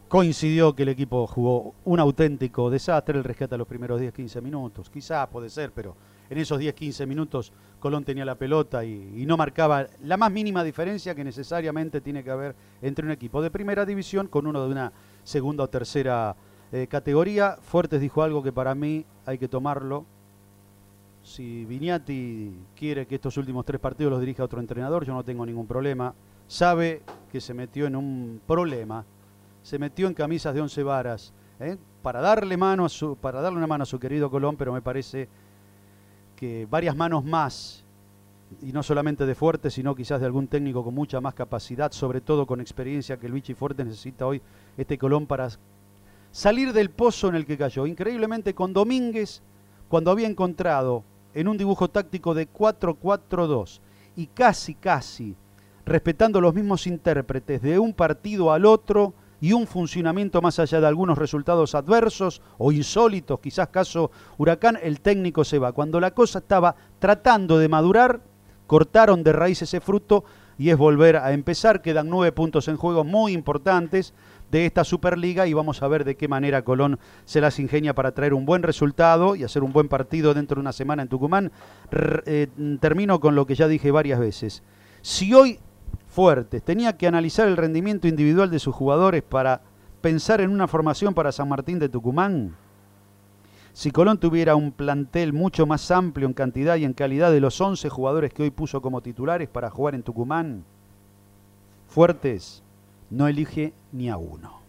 Coincidió que el equipo jugó un auténtico desastre, el rescate a los primeros 10-15 minutos. Quizá puede ser, pero en esos 10-15 minutos Colón tenía la pelota y no marcaba la más mínima diferencia que necesariamente tiene que haber entre un equipo de primera división con uno de una segunda o tercera categoría. Fuertes dijo algo que para mí hay que tomarlo. Si Viñati quiere que estos últimos 3 partidos los dirija otro entrenador, yo no tengo ningún problema. Sabe que se metió en un problema, se metió en camisas de 11 varas, para darle una mano a su querido Colón, pero me parece que varias manos más, y no solamente de Fuerte, sino quizás de algún técnico con mucha más capacidad, sobre todo con experiencia que el Vichy Fuerte necesita hoy este Colón para salir del pozo en el que cayó. Increíblemente con Domínguez, cuando había encontrado en un dibujo táctico de 4-4-2 y casi respetando los mismos intérpretes de un partido al otro y un funcionamiento más allá de algunos resultados adversos o insólitos, quizás caso Huracán, el técnico se va. Cuando la cosa estaba tratando de madurar, cortaron de raíz ese fruto y es volver a empezar. Quedan 9 puntos en juego muy importantes de esta Superliga y vamos a ver de qué manera Colón se las ingenia para traer un buen resultado y hacer un buen partido dentro de una semana en Tucumán. Termino con lo que ya dije varias veces. Si hoy Fuertes tenía que analizar el rendimiento individual de sus jugadores para pensar en una formación para San Martín de Tucumán, si Colón tuviera un plantel mucho más amplio en cantidad y en calidad de los 11 jugadores que hoy puso como titulares para jugar en Tucumán, Fuertes no elige ni a uno.